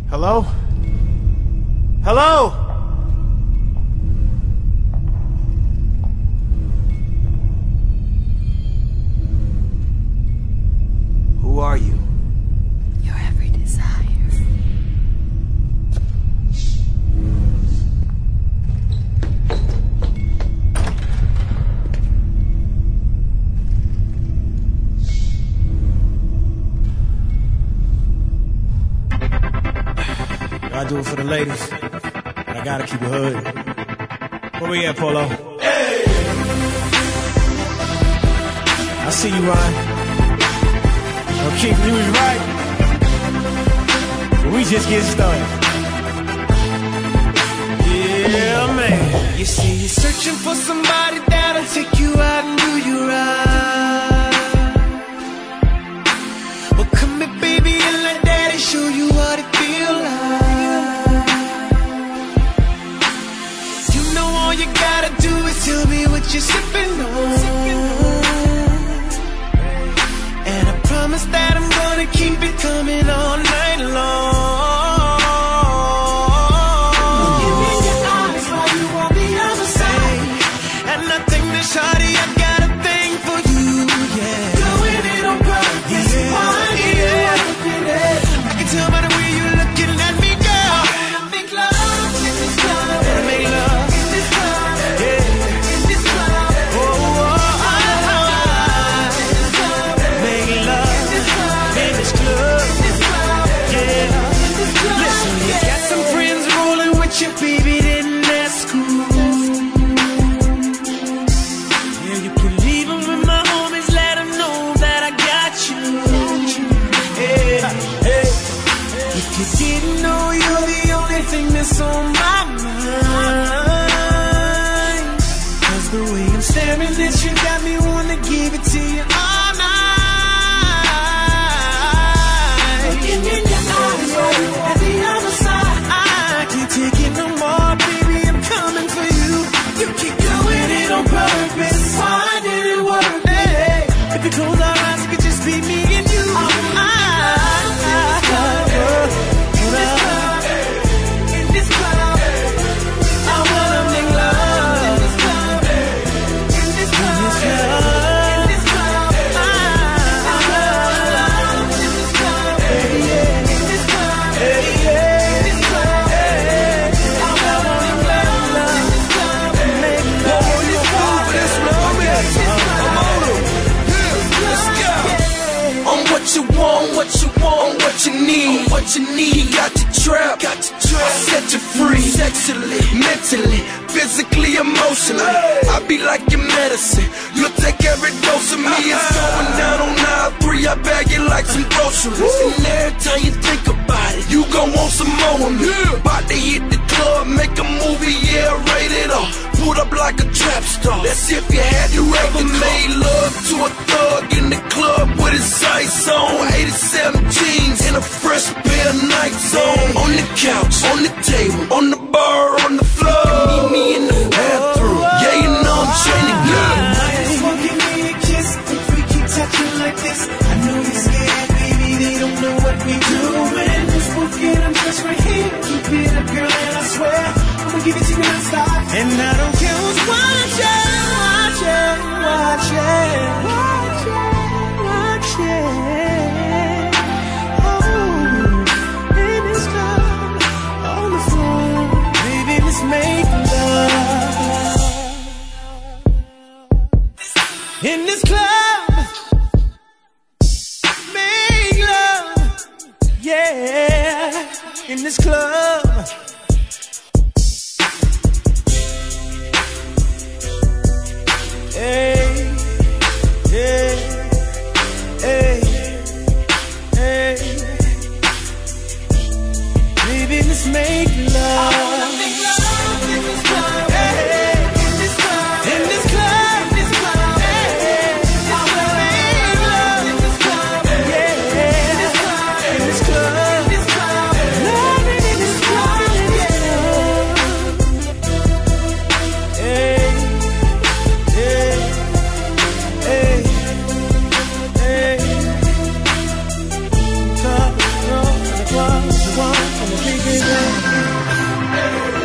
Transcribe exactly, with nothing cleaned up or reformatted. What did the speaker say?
Hello? Hello? Who are you? Your every desire. I do it for the ladies, but I gotta keep it hood. Where we at, Polo? Hey! I see you, Ryan. Well, Keith, you was right. But we just getting started. Yeah, man. You see, you're searching for somebody that'll take you out and do you right. Well, come here, baby, and let daddy show you what it feels like. All you gotta do is tell me what you're sipping on, and I promise that I'm gonna keep it coming all night long. Give me your eyes while you on the other side, and I think that shawty, I got a thing for you, yeah. Doing it on purpose, yeah, why yeah. I can tell by the way you're looking at me, girl. I make love in this club, I make love. Baby, then that's cool. Yeah, you can leave them with my homies, let them know that I got you. Hey, hey. If you didn't know, you're the only thing that's on my mind. Cause the way I'm staring at you got me wanna give it to you all night. Looking in your eyes while you at the other side, I can't take it no more, baby, I'm coming for you. You keep doing it on purpose, why did it work? Hey, if you close our eyes, it could just be me and you. I, I, I, in this club, I wanna make love. In this club, in this club, in this club, I, I wanna love. In this club, yeah, in this club, yeah. What you want, what you want, what you need, what you need. Got the trap, got the trap. Set you free, sexually, mentally, physically, emotionally. Hey. I be like your medicine. You take every dose of me. It's going down on aisle three. I bag it like some groceries. Woo. And every time you think about it, you gon' want some more of me. Yeah. About to hit the club, make a movie, yeah, rated R. Put up like a trap star. Let's see if you had you ever made love to a thug in the club with his sights on. eighty-seven jeans and a fresh pair of Nikes on. On the couch, on the table, on the bar, on the floor. Meet me in the bathroom. Yeah, you know I'm trying to get it. Just won't give me a kiss if we keep touching like this. I know you're scared, baby, they don't know what we doing. Just won't get them just right here. Keep it up, girl, and I swear I'ma give it to you non-stop. And I don't care who's watching, watching, watching, watching, watching. Oh, in this club, on the floor, baby, let's make love. In this club, make love, yeah. In this club. Hey, hey, hey, hey. Baby, let's make love. I wanna make love in this club. Hey, in this club. In this club. In this club. Hey, I wanna make love in this club. Yeah, in this club. In this club. In this club. Loving in this club. Yeah. Hey. heart from the beginning.